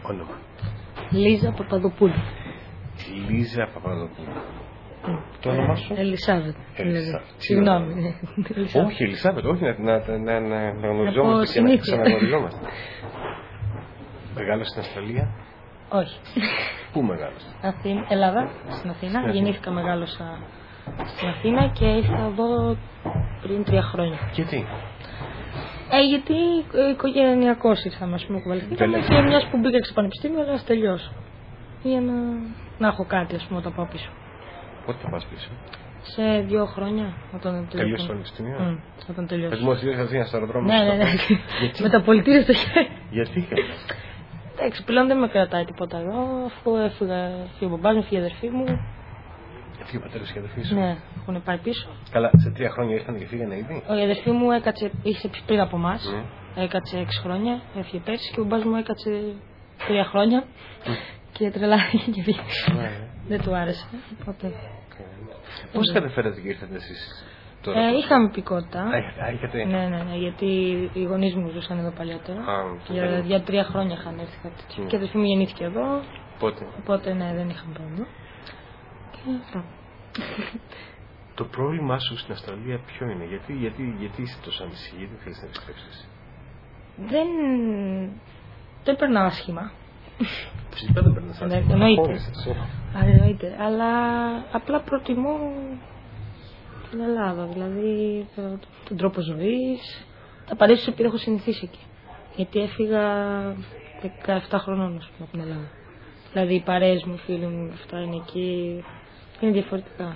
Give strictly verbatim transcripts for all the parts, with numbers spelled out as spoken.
Όνομα. Λίζα Παπαδοπούλου. Λίζα Παπαδοπούλου. Mm. Το όνομά σου? Ελισάβετ. Ελισάβετ. Συγγνώμη. Όχι, Ελισάβετ, όχι να, να, να, να γνωριζόμαστε και να ξαναγνωριζόμαστε. Μεγάλωσε στην Αυστραλία? Όχι. Πού μεγάλωσε? Αθήνα, Ελλάδα, στην Αθήνα. Στην Γεννήθηκα, μεγάλωσα στην Αθήνα και ήρθα εδώ πριν τρία χρόνια. Γιατί? Ε, γιατί οικογενειακώς ήρθαμε, ας πούμε, κουβαληθήκαμε και μιας που μπήκα στο πανεπιστήμιο να τελειώσω. Για να, να έχω κάτι, ας πούμε, όταν πάω πίσω. Πότε θα πας πίσω? Σε δύο χρόνια. Όταν τελειώσω το πανεπιστήμιο? Mm, όταν τελειώσω. Θα δημοσιεύσεις Αθήνα στο αεροδρόμιο? Ναι, ναι, ναι. Με τα πολιτήρια στο χέρι. Γιατί? Εντάξει, πλέον δεν με κρατάει τίποτα εδώ, αφού έφυγα, έφυγε ο μπαμπάς μου, έφυγε η αδερφή μου. Έφυγε ο πατέρας και η αδερφή σου? Ναι, έχουν πάει πίσω. Καλά, σε τρία χρόνια ήρθαν και φύγανε ήδη? Η αδερφή μου έκατσε, είχε πριν από εμάς, mm. έκατσε έξι χρόνια, έφυγε πέρσι και ο μπαμπάς μου έκατσε τρία χρόνια mm. και τρελάθηκε και φύγε. Mm. Δεν του άρεσε, οπότε... Okay. Πώς καταφέρατε και ήρθατε εσείς τώρα? Ε, είχαμε υπηκότητα. Α, είχατε? Ναι, ναι, ναι, γιατί οι γονείς μου ζούσαν εδώ παλιότερα. Ah, για, για τρία χρόνια είχαν έρθει κάτι. Mm. Και η αδερφή μου γεννήθηκε εδώ. Πότε? Οπότε ναι, δεν είχαμε πρόβλημα. Και αυτά. Το πρόβλημά σου στην Αυστραλία ποιο είναι? Γιατί, γιατί, γιατί είσαι τόσο ανησυχή, γιατί θέλεις να επιστρέψεις? Δεν... δεν περνάω άσχημα. Φυσικά δεν περνάς άσχημα. Εννοείται. Εννοείται. Αλλά απλά προτιμώ την Ελλάδα. Δηλαδή το, τον τρόπο ζωής. Τα παρέσου επειδή έχω συνηθίσει εκεί. Γιατί έφυγα δεκαεπτά χρονών από την Ελλάδα. Δηλαδή οι παρέες μου, οι φίλοι μου, αυτά είναι εκεί. Είναι διαφορετικά.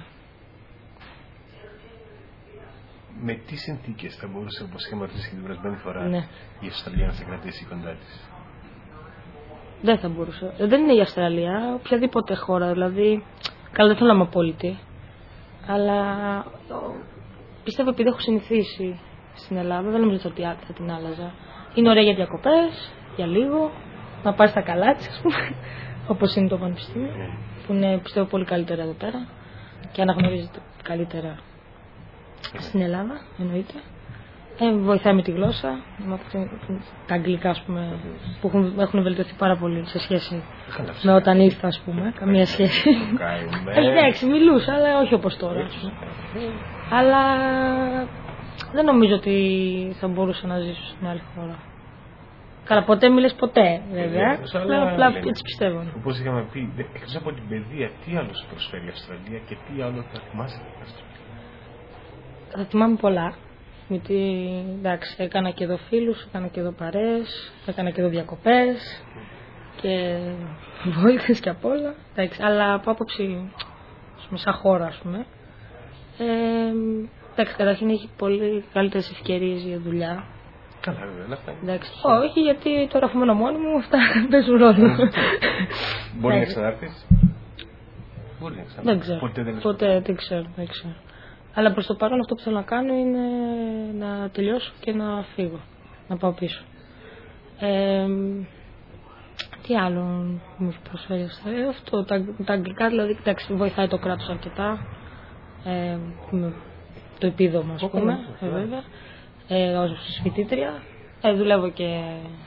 Με τι συνθήκες θα μπορούσε, όπως είχαμε ρωτήσει και την περασμένη φορά, ναι. η Αυστραλία να σε κρατήσει κοντά της? Δεν θα μπορούσε. Δεν είναι η Αυστραλία, οποιαδήποτε χώρα. Δηλαδή, καλά δεν θέλω να είμαι απόλυτη. Αλλά πιστεύω επειδή έχω συνηθίσει στην Ελλάδα, δεν νομίζω ότι θα την άλλαζα. Είναι ωραία για διακοπές, για λίγο, να πάρει τα καλά της, ας πούμε, όπως είναι το πανεπιστήμιο, mm. που είναι πιστεύω πολύ καλύτερα εδώ πέρα και αναγνωρίζεται καλύτερα mm. στην Ελλάδα, εννοείται. Ε, βοηθάει με τη γλώσσα, τα αγγλικά, ας πούμε, mm. που έχουν, έχουν βελτιωθεί πάρα πολύ σε σχέση mm. με όταν ήρθα, ας πούμε, καμία σχέση. Εντάξει, μιλούσα, αλλά όχι όπως τώρα. Mm. Αλλά δεν νομίζω ότι θα μπορούσα να ζήσω σε μια άλλη χώρα. Καλά, ποτέ μιλες ποτέ, βέβαια. Αλλά απλά έτσι πιστεύω. Όπως είχαμε πει, εκτός από την παιδεία, τι άλλο σου προσφέρει η Αυστραλία και τι άλλο θα θυμάσαι την Αυστραλία? Θα θυμάμαι πολλά. Γιατί εντάξει, έκανα και εδώ φίλους, έκανα και εδώ παρέες, έκανα και εδώ διακοπές και βόλτες και απ' όλα. Εντάξει, αλλά από άποψη σαν χώρα, ας πούμε. Ε, εντάξει, καταρχήν έχει πολύ καλύτερες ευκαιρίες για δουλειά. Καλά, βέβαια, αυτά είναι. Εντάξει, όχι, γιατί τώρα αφού μένω μόνη μου, αυτά παίζουν ρόλο. Μπορεί να ξανάρθεις? Μπορεί να ξανάρθεις. Δεν ξέρω. Ποτέ δεν, Ποτέ, δεν ξέρω, δεν ξέρω. Αλλά προς το παρόν αυτό που θέλω να κάνω είναι να τελειώσω και να φύγω, να πάω πίσω. Ε, τι άλλο μου έχει προσφέρει αυτό, αυτό τα, τα αγγλικά, δηλαδή εντάξει, βοηθάει το κράτος αρκετά, ε, το επίδομα, ας πούμε, ε, βέβαια, ε, ως φοιτήτρια, ε, δουλεύω και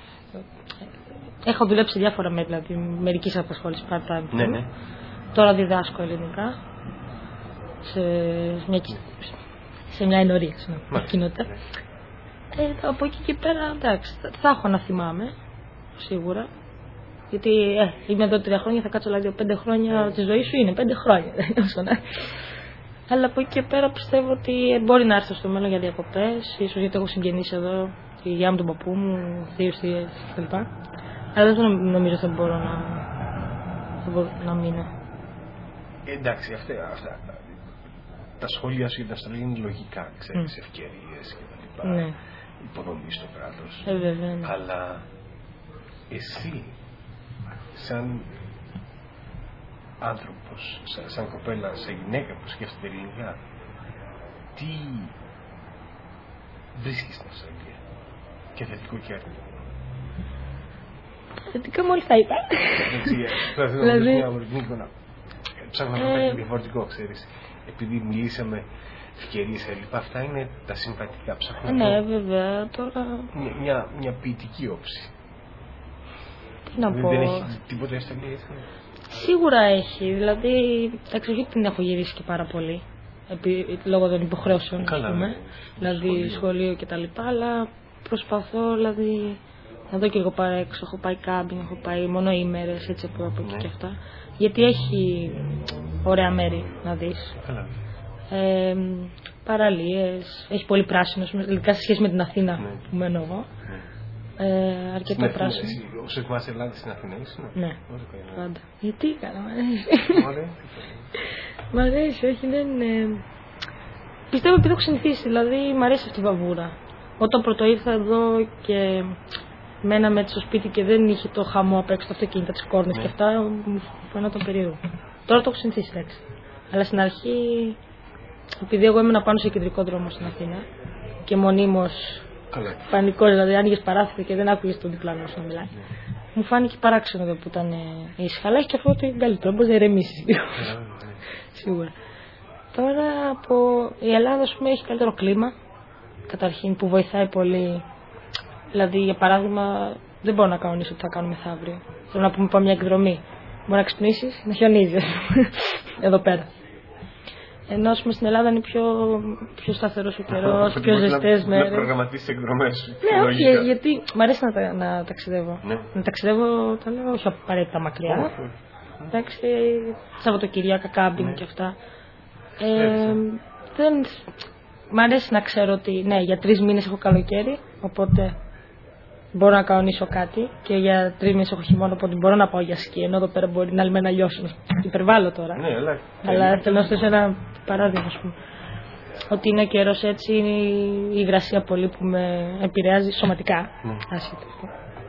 έχω δουλέψει διάφορα με, δηλαδή μερικής απασχόλησης part-time. Ναι, ναι. Τώρα διδάσκω ελληνικά σε μια, σε μια ενορία, σε μια κοινότητα. Ε, από εκεί και πέρα, εντάξει, θα έχω να θυμάμαι, σίγουρα. Γιατί ε, είμαι εδώ τρία χρόνια, θα κάτσω δηλαδή πέντε χρόνια τη ζωή σου, είναι πέντε χρόνια. Αλλά από εκεί και πέρα πιστεύω ότι μπορεί να έρθω στο μέλλον για διακοπές, ίσως γιατί έχω συγγενείς εδώ, τη γιαγιά μου, τον παππού μου, θείους, θείες κλπ. Αλλά δεν νομίζω ότι θα μπορώ να, θα μπορώ να μείνω. Εντάξει, αυτά, αυτά τα σχόλια σου για την Αυστραλία είναι λογικά, ξέρεις, mm. ευκαιρίες και τα λοιπά, ναι. υποδομή στο κράτος. Ε, βέβαια, ναι. Αλλά εσύ, σαν άνθρωπος, σαν, σαν κοπέλα, σαν γυναίκα που σκέφτεται ελληνικά, τι βρίσκεις στην Αυστραλία και θετικό και αρνητικό? Θετικό μόλις τα είπα. Δηλαδή, ψάχνω να πω κάτι διαφορετικό, ξέρεις. Επειδή μιλήσαμε ευκαιρίες κλπ. Αυτά είναι τα συμβατικά. Ψάχνω ναι, βέβαια, τώρα... Μια, μια, μια ποιητική όψη. Τι να πω. Δεν έχει τίποτα η Αυστραλία έτσι. Σίγουρα έχει. Δηλαδή, εντάξει, όχι την έχω γυρίσει και πάρα πολύ. Επί, λόγω των υποχρεώσεων, Καλά, ας πούμε. ναι. Δηλαδή, Σχολείο. σχολείο κτλ. Αλλά προσπαθώ, δηλαδή, να δω και εγώ παρά έξω. Έχω πάει κάμπινγκ, έχω πάει μόνο ημέρες, έτσι από από εκεί Ναι. και αυτά. Γιατί έχει ωραία μέρη να δεις. Καλά. Ε, παραλίες, έχει πολύ πράσινο, ειδικά σε σχέση με την Αθήνα Ναι. που μένω εγώ. Ναι. Ε, αρκετό Στην Αθήνα, πράσινο. εσύ, όσο θυμάσαι Ελλάδα στην Αθήνα ήσουν. Ναι, Όσο καλά. πάντα. Γιατί έκανα, μ' αρέσει. Ωραία. Μ' αρέσει, όχι, δεν είναι. Πιστεύω επειδή έχω συνηθίσει, δηλαδή μ' αρέσει αυτή η βαβούρα. Όταν πρώτο ήρθα εδώ και μέναμε έτσι στο σπίτι και δεν είχε το χαμό απ' έξω, τα αυτοκίνητα, τις κόρνες Ναι. και αυτά, μου φαίνονταν περίεργο. Τώρα το έχω συνηθίσει, εντάξει. Αλλά στην αρχή, επειδή εγώ ήμουν πάνω σε κεντρικό δρόμο στην Αθήνα και μονίμως Καλά. πανικό, δηλαδή άνοιγες παράθυρο και δεν άκουγες τον διπλανό σου να μιλάει. Μου φάνηκε παράξενο εδώ που ήταν ε, ήσυχα, αλλά έχει και αυτό ότι καλύτερο, μπορεί να ηρεμήσει λίγο. Σίγουρα. Τώρα από η Ελλάδα, ας πούμε, έχει καλύτερο κλίμα. Καταρχήν που βοηθάει πολύ. Δηλαδή, για παράδειγμα, δεν μπορώ να κανονίσω τι θα κάνω μεθαύριο. Θέλω να πούμε πάμε μια εκδρομή. Μπορεί να ξυπνήσεις, να χιονίζει, ας πούμε, εδώ πέρα. Ενώ ας πούμε, στην Ελλάδα είναι πιο, πιο σταθερός ο καιρός, πιο ζεστές μέρες. Να προγραμματίσεις εκδρομές σου. Ναι, όχι, γιατί μ' αρέσει να, τα, να ταξιδεύω. Ναι. Να ταξιδεύω, τα λέω, όχι απαραίτητα μακριά. Όχι, όχι. Εντάξει, Σαββατοκυριακά, κάμπινγκ Ναι. και αυτά. Ε, δεν... Μ' αρέσει να ξέρω ότι ναι, για τρεις μήνες έχω καλοκαίρι, οπότε μπορώ να κανονίσω κάτι και για τρεις μήνες έχω χειμώνα, οπότε μπορώ να πάω για σκι, ενώ εδώ πέρα μπορεί την άλλη μέρα να λιώσουν. Υπερβάλλω τώρα. Ναι, αλλά. Αλλά θέλω να σας δώσω ένα παράδειγμα, ας πούμε. Ότι είναι καιρός έτσι, είναι η υγρασία πολύ που με επηρεάζει σωματικά. Ναι. Άσχετα αυτό.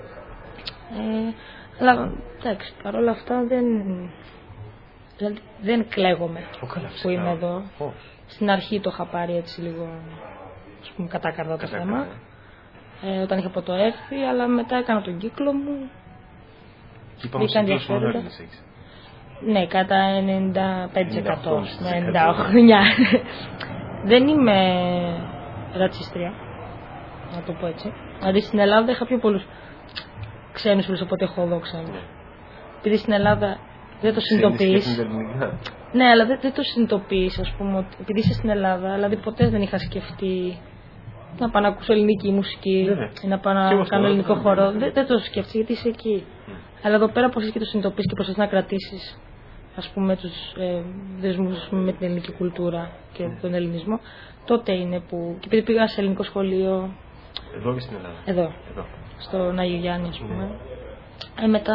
Ε, αλλά εντάξει, παρόλα αυτά δεν, δηλαδή, δεν κλαίγομαι Ω, καλά, που φυσικά. είμαι εδώ. Όχι. Στην αρχή το είχα πάρει έτσι λίγο, ας πούμε, κατάκαρδα το Κατάκαρδα. θέμα. Ε, όταν είχα από το έρθει, αλλά μετά έκανα τον κύκλο μου. Και είπαμε Μπήκαν σε τόσο ενδιαφέροντα. Έλληνες έχεις. Ναι, κατά ενενήντα πέντε τοις εκατό. ενενήντα οκτώ τοις εκατό. Ναι, ενενήντα οκτώ. Δεν είμαι ρατσίστρια, να το πω έτσι. Δηλαδή στην Ελλάδα είχα πιο πολλούς ξένους φίλους από ότι έχω εδώ ξένους. Επειδή στην Ελλάδα δεν το συνειδητοποιείς. Ξένοι σκέφτονται ελληνικά. Ναι, αλλά δεν, δεν το συνειδητοποιείς, ας πούμε, ότι επειδή είσαι στην Ελλάδα, δηλαδή ποτέ δεν είχα σκεφτεί να πάω να ακούσω ελληνική μουσική Βέβαια. ή να πάω Και να εγώ κάνω στο ελληνικό άλλο, χώρο. ναι. Δεν, δεν το σκέφτεσαι γιατί είσαι εκεί. Αλλά εδώ πέρα πώς και το συνειδητοποιείς και προσπαθείς να κρατήσεις, ας πούμε, τους ε, δεσμούς ας πούμε, με την ελληνική κουλτούρα και τον ελληνισμό, τότε είναι που. Και επειδή πήγα σε ελληνικό σχολείο Εδώ και στην Ελλάδα. εδώ, Εδώ. στον Άγιο Γιάννη, ας πούμε. Ε, μετά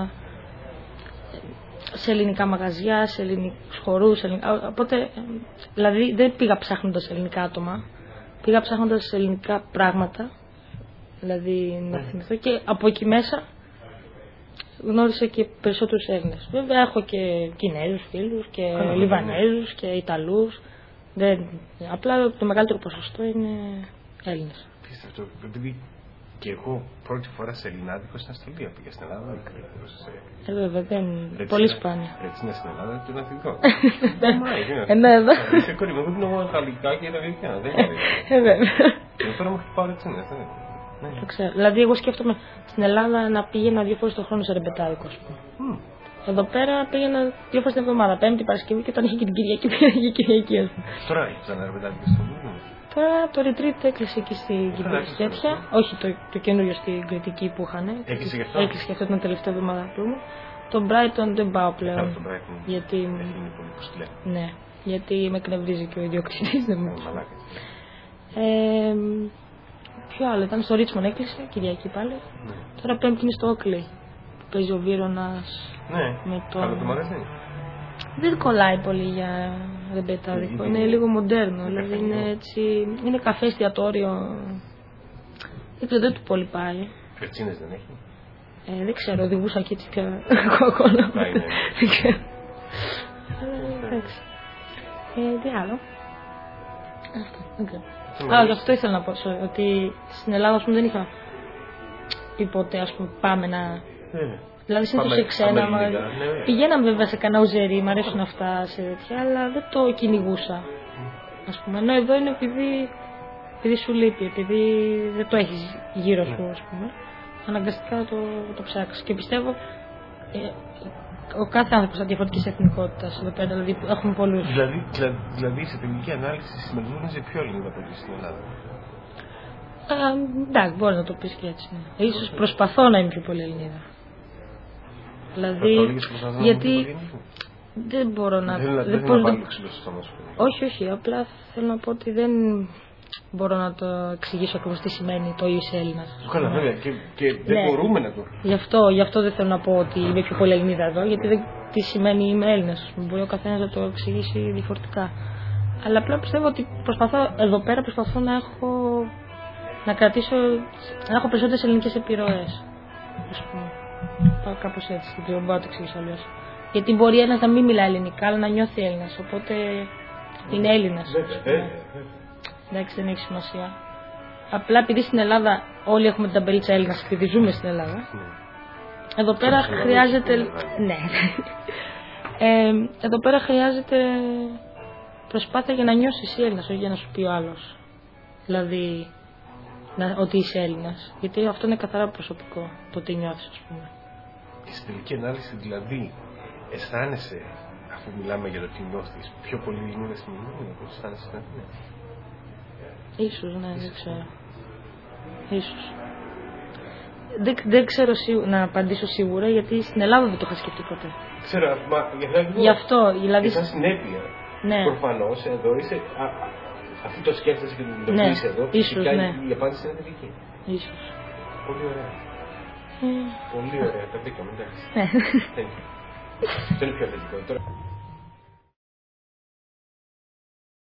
σε ελληνικά μαγαζιά, σε ελληνικούς χορούς, σε ελληνικά... Οπότε, ε, δηλαδή δεν πήγα ψάχνοντας ελληνικά άτομα, πήγα ψάχνοντας ελληνικά πράγματα, δηλαδή να θυμηθώ και από εκεί μέσα γνώρισα και περισσότερους Έλληνες. Βέβαια έχω και Κινέζους φίλους και Καλά, Λιβανέζους και Ιταλούς, δεν... απλά το μεγαλύτερο ποσοστό είναι Έλληνες. Πίστευτο, επειδή και εγώ πρώτη φορά σε ελληνάδικο στην Αυστραλία πήγα στην Ελλάδα. Ε, βέβαια, δεν... πολύ σπάνια. Έτσι είναι στην Ελλάδα και είναι αθλητικό. Ε, ναι, εδώ. Είσαι κόρη μου, εγώ την εγώ γαλλικά και αραβικά. Δεν είναι. Ε, βέβαια. Εδώ πέρα μου χτυπάω έτσι είναι. Το ξέρω. Δηλαδή, εγώ σκέφτομαι στην Ελλάδα να πήγαινα δύο φορές το χρόνο σε ρεμπετάδικο, ας πούμε. Εδώ πέρα πήγαινα δύο φορές την εβδομάδα, Πέμπτη, Παρασκευή και όταν είχε και την Κυριακή πήγαινα και Κυριακή, ας πούμε. Τώρα έχει ξαναρρεπετάδικο στο Λούδο. Τώρα το retreat έκλεισε εκεί στην Κυριακή τέτοια. Όχι το, το καινούριο στην Κρητική που είχαν. Έκλεισε και αυτό. Έκλεισε και αυτό την τελευταία εβδομάδα που ήμουν. Το Brighton δεν πάω πλέον. Καλά, τον Brighton. Γιατί. Πώς τη λένε. Ναι, γιατί με εκνευρίζει και ο ιδιοκτήτης. Δεν μου. Μαλάκα. Ε, ποιο άλλο, ήταν στο Ρίτσμον έκλεισε, Κυριακή πάλι. Ναι. Τώρα Πέμπτη είναι στο Όκλεϊ. Που παίζει ο Βίρονας Ναι, με το. καλό το μ' αρέσει. Δεν κολλάει πολύ για ρεμπετάδικο. Είναι λίγο μοντέρνο. Δηλαδή είναι έτσι. Είναι καφέ εστιατόριο. Δεν ξέρω, δεν του πολύ πάει. Φερτσίνες δεν έχει. Ε, δεν ξέρω, οδηγούσα και έτσι πια κόκκολα. Πάει, ναι. Δεν ξέρω. Ε, εντάξει. Ε, τι άλλο. Αυτό, δεν ξέρω. Α, γι' αυτό ήθελα να πω ότι στην Ελλάδα ας πούμε, δεν είχα πει ποτέ ας πούμε, πάμε να. Ναι. Δηλαδή συνήθως σε ξένα. Μα... Ναι. Πηγαίναμε βέβαια σε κανένα ουζερί, μου αρέσουν αυτά σε τέτοια, αλλά δεν το κυνηγούσα. Ας πούμε. Ενώ εδώ είναι επειδή, επειδή σου λείπει, επειδή δεν το έχεις γύρω σου, ας πούμε. αναγκαστικά το, το ψάξεις. Και πιστεύω ε, ο κάθε άνθρωπος από διαφορετικής εθνικότητας εδώ πέρα, δηλαδή έχουμε πολλούς. Δηλαδή, δηλαδή, δηλαδή σε τελική ανάλυση συμμετέχουν πιο Ελληνίδα παιδί στην Ελλάδα. Α, εντάξει, μπορεί να το πεις και έτσι. Ναι. Ίσως προσπαθώ να είμαι πιο πολύ Ελληνίδα. Δηλαδή, γιατί δεν μπορώ να... Δεν, δεν, δεν μπορώ να δεν... Όχι, όχι, απλά θέλω να πω ότι δεν μπορώ να το εξηγήσω ακριβώς τι σημαίνει το είσαι Έλληνας. Καλά, βέβαια, και, και δεν ναι. μπορούμε να το... Γι' αυτό, γι' αυτό δεν θέλω να πω ότι είμαι πιο πολύ Ελληνίδα εδώ, γιατί δεν, τι σημαίνει είμαι Έλληνας. Μπορεί ο καθένας να το εξηγήσει διαφορετικά. Αλλά απλά πιστεύω ότι προσπαθώ, εδώ πέρα προσπαθώ να έχω... να κρατήσω, να έχω περισσότερες ελληνικές επιρροές. Ας πούμε. Πάω κάπως έτσι, δεν μπορώ να το εξηγήσω αλλιώς. Γιατί μπορεί ένας να μην μιλάει ελληνικά, αλλά να νιώθει Έλληνας, οπότε είναι Έλληνας. Εντάξει, δεν έχει σημασία. Απλά επειδή στην Ελλάδα όλοι έχουμε την ταμπελίτσα Έλληνας, επειδή ζούμε στην Ελλάδα, εδώ πέρα χρειάζεται... Ναι. ε, εδώ πέρα χρειάζεται προσπάθεια για να νιώσεις Έλληνας, όχι για να σου πει ο άλλος. Δηλαδή... Να, ότι είσαι Έλληνας. Γιατί αυτό είναι καθαρά προσωπικό, το τι νιώθεις, ας πούμε. Και στην τελική ανάλυση, δηλαδή, αισθάνεσαι, αφού μιλάμε για το τι νιώθεις, πιο πολύ Ελληνίδα στην Ελλάδα, όπως αισθάνεσαι στην Αθήνα. Ίσως, ναι, δεν ξέρω. Ίσως. Δεν, δεν ξέρω σίγου, να απαντήσω σίγουρα, γιατί στην Ελλάδα δεν το είχα σκεφτεί ποτέ. Ξέρω, μα γι' αυτό, δηλαδή... Και σαν συνέπεια, ναι. Προφανώς, εδώ είσαι... Α, αφού το σκέφτεσαι και το ναι, πεις εδώ, ίσως, ναι. η απάντηση είναι θετική. Ίσως. Πολύ ωραία. Mm. Πολύ ωραία, τα βρήκαμε, εντάξει. Ναι. Αυτό είναι πιο θετικό. Τώρα...